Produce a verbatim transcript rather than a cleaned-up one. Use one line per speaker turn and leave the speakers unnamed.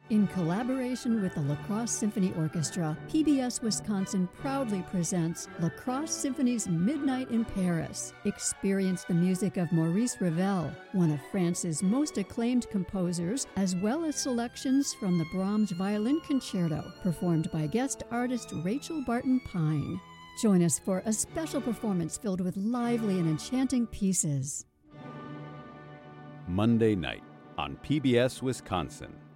In collaboration with the La Crosse Symphony Orchestra, P B S Wisconsin proudly presents La Crosse Symphony's Midnight in Paris. Experience the music of Maurice Ravel, one of France's most acclaimed composers, as well as selections from the Brahms Violin Concerto, performed by guest artist Rachel Barton Pine. Join us for a special performance filled with lively and enchanting pieces.
Monday night on P B S Wisconsin.